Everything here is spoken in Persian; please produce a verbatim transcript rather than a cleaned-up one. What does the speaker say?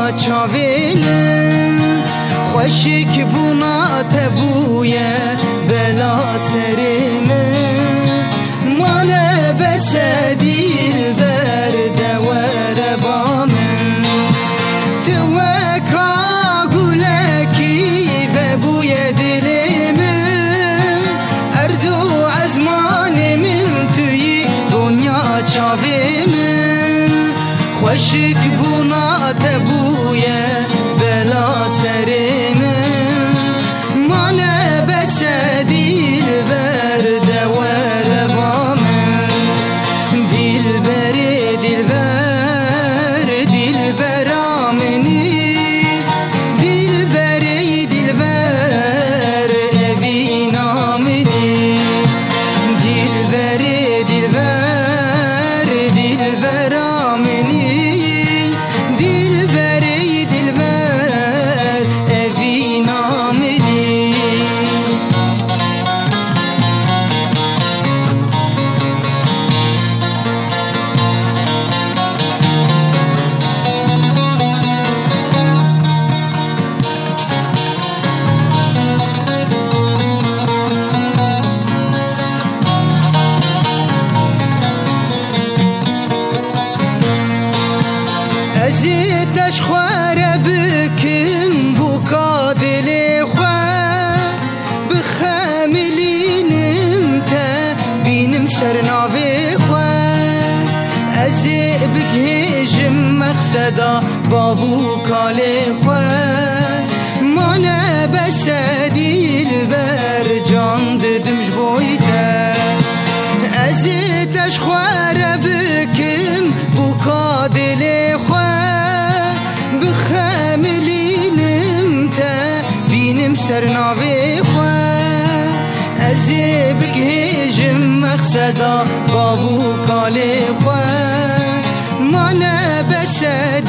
چاوین خوشک بونا تبویه بلا سریم مانه بسدیل برده ور بامن توکا گلکی و بوی دلیم اردو ازمان من توی دنیا چاویم خوشک بونا تبویه بلا سریم مانه بسدیل برده ور بامن دیل بری دیل بر دیل برامنی دیل بری دیل بر اوی نامدی دیل بری دیل بر دیل برامنی دیل بری دیل بر اوی نامدی ازیتش خواره بکم بوکا دل خواه بخملینم تا بینم سرناوی خواه ازی بگهجم مقصدا با بوکال خواه مانه بسدیل بر جان ددمش بویده ازیتش خواره بکم بوکا دل خواه بخملینم تا بینم سرناوی خواه ازی بگهجم مقصدا با بوکال خواه مانه بسد